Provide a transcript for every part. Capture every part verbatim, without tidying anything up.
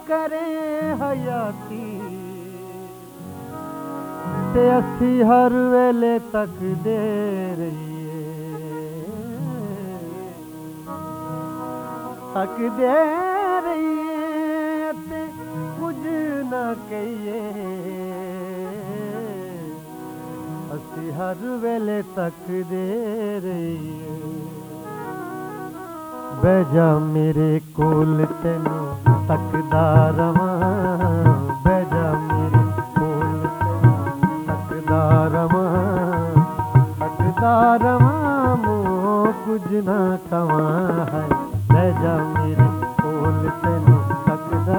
करे हयाती ते असी हर वेले तकदे रहिए तकदे रहिए ते कुछ ना कहिए असी हर वेले तकदे रहिए बह जा मेरे कोल तेनू तकदा रवां बह जा मेरे कोल तेनू तकदा रवां तकदा रवां मुँह कुछ ना कवां है बह जा मेरे कोल तेनू तकदा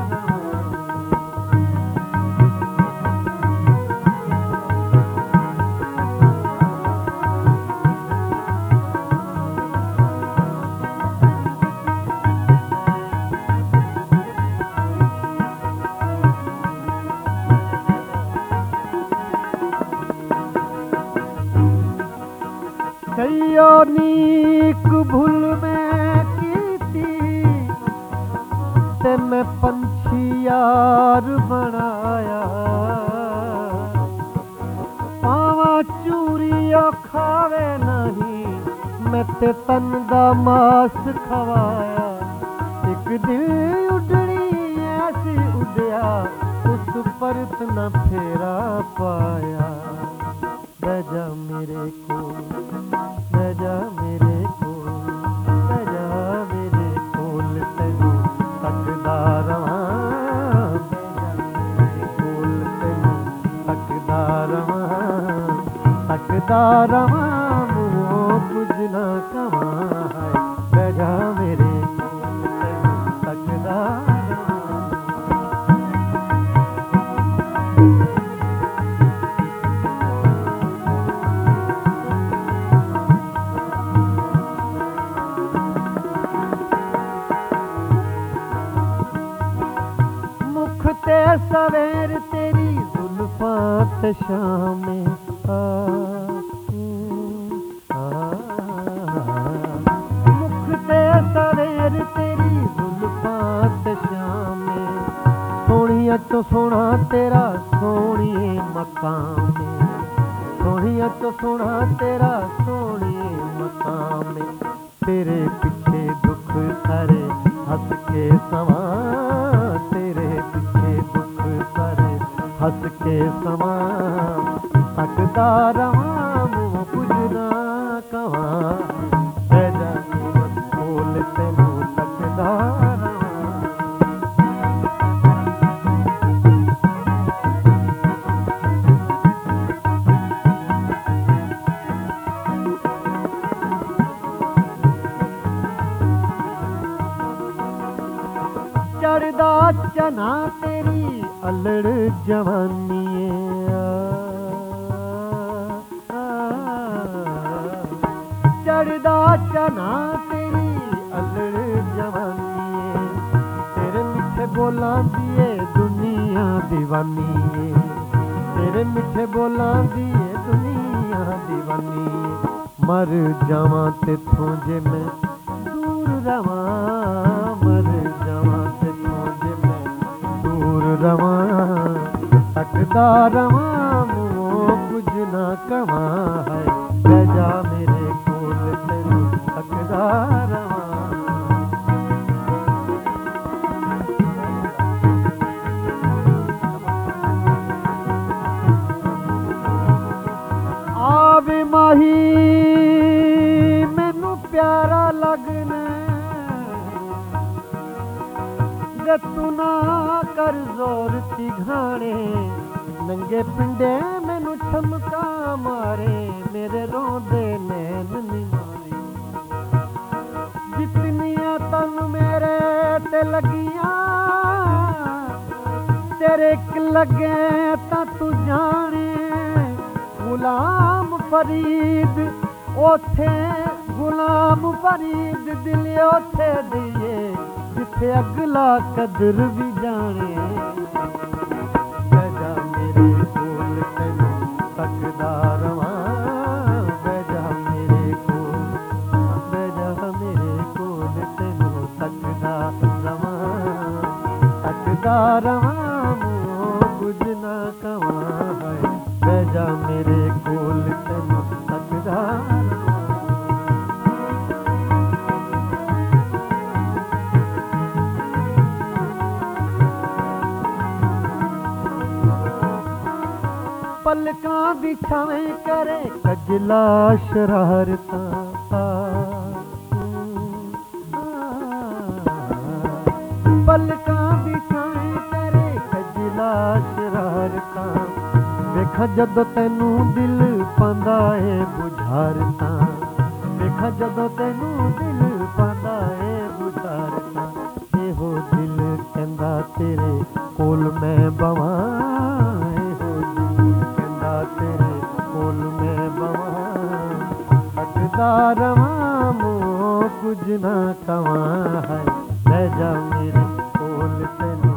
कईयो नीक भूल मैं कीती ते मैं पंछी यार बनाया पावा चूरी खावे नहीं मैं ते तन दा मास खवाया एक दिन उडनी ऐसी उड़िया उस परत न फेरा पाया बह जा मेरे कोल बह जा मेरे कोल बह जा मेरे कोल तेनू तकदा रवां बह जा मेरे कोल तेनू तकदा रवां तकदा रवां मुँह कुछ ना कवां है बह जा मेरे कोल तेनू तकदा ते सवेर तेरी जुल्फां ते शामें आ मुख ते सवेर तेरी जुल्फां ते शामें सोहणिया तो सोहना तेरा सोहणिए मकामे सोहणिया तो सोहना तेरा सोहणिए मकामे तेरे पिछे दुख सारे हंस के सवां तेरे पिछे दुख सारे हंस के सवां तकदा रवां मुँह कुछ ना कवां बह जा मेरे कोल तेनू तकदा चढ़दा चना तेरी अलड़ जवानी चढ़दा चना तेरी अलड़ जवानी तेरे मिठे बोलां दिए दुनिया दीवानी तेरे मिठे बोलां दिए दुनिया दीवानी मर जावां तेथों जे मैं दूर रवां मर जावां तेथों जे मैं दूर रवां तकदा रवां मुँह कुछ ना कवां है बह जा मेरे कोल तेनू तकदा रवां आवे माही मैनू प्यारा लगना तू ना कर जोर तिघाने नंगे पिंडे मैनू छमका मारे मेरे रोंदे नैन नी मारे जितनियां तन मेरे ते लगियां तेरे एक लगे तां तू जाने गुलाम फरीद ओथे गुलाम फरीद दिल ओथे दिए जिथे अगला कदर भी जाने बह जा मेरे कोल तेनू तकदा रवां बह जा मेरे कोल बह जा मेरे कोल तेनू तकदा रवां ਤੇਰੇ ਕਜਲਾ ਸ਼ਰਾਰਤਾਂ। ਪਲਕਾਂ ਦੀ ਛਾਵੇਂ ਤੇਰੇ ਕਜਲਾ ਸ਼ਰਾਰਤਾਂ। ਵੇਖਾਂ ਜਦੋਂ ਤੈਨੂੰ ਦਿਲ ਪਾਂਦਾ ਏ ਬੁਝਾਰਤਾਂ। ਵੇਖਾਂ ਜਦੋਂ ਤੈਨੂੰ ਦਿਲ ਪਾਂਦਾ ਏ ਬੁਝਾਰਤਾਂ। ਇਹੋ ਦਿਲ ਕਹਿੰਦਾ ਤੇਰੇ ਕੋਲ ਮੈਂ ਬਵਾਂ। ਇਹੋ ਦਿਲ ਕਹਿੰਦਾ ਤੇਰੇ ਕੋਲ ਮੈਂ ਬਵਾਂ। ਹੱਟਦਾ ਰਵਾਂ ਮੂੰਹੋਂ ਕੁਝ ਨਾ ਕਵਾਂ। ਹੈ ਲੈ ਜਾ ਮੇਰੇ ਕੋਲ ਤੈਨੂੰ